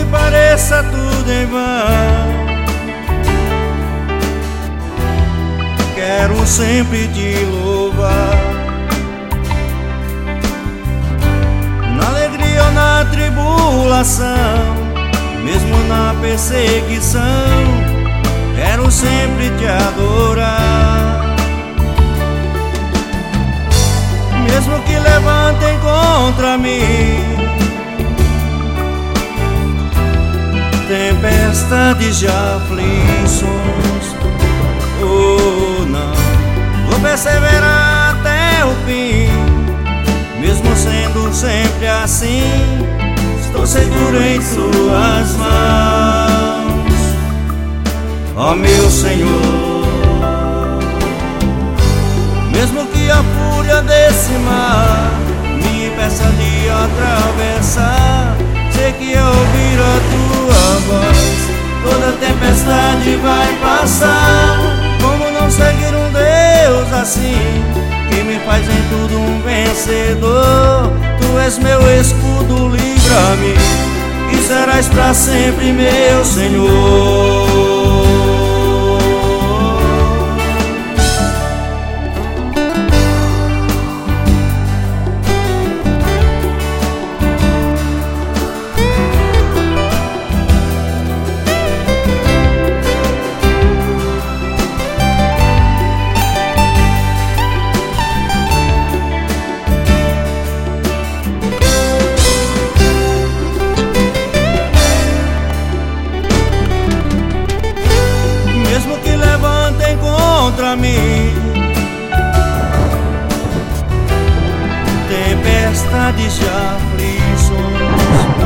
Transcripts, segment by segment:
pareça tudo em vão, quero sempre te louvar. Na alegria ou na tribulação, mesmo na perseguição, quero sempre te adorar. Mesmo que levantem contra mim tempestades de aflições, oh não, vou perseverar até o fim. Mesmo sendo sempre assim, estou seguro em suas mãos, ó meu Senhor. Mesmo que a fúria desse mar me impeça de atravessar, sei que ao ouvir a tua voz, toda tempestade vai passar. Como não seguir um Deus assim, que me faz em tudo um vencedor? Tu és meu escudo, livra-me, e serás pra sempre meu Senhor. Contra mim tempestades de aflições,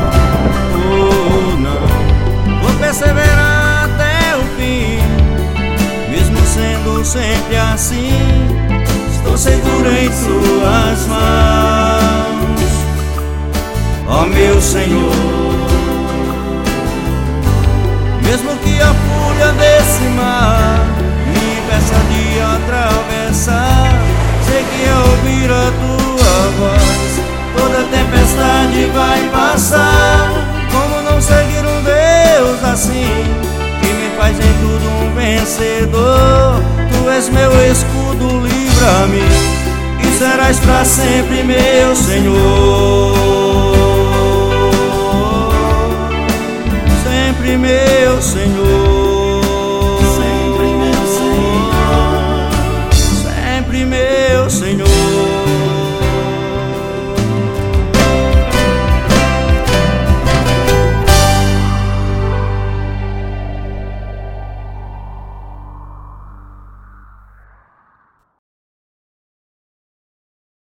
oh não, vou perseverar até o fim. Mesmo sendo sempre assim, estou seguro em suas mãos, ó meu Senhor. Mesmo que a fúria desse mar me impeça de atravessar, sei que ao ouvir a tua voz, toda tempestade vai passar. Como não seguir um Deus assim, que me faz em tudo um vencedor? Tu és meu escudo, livra-me, e serás pra sempre meu Senhor. Sempre meu Senhor.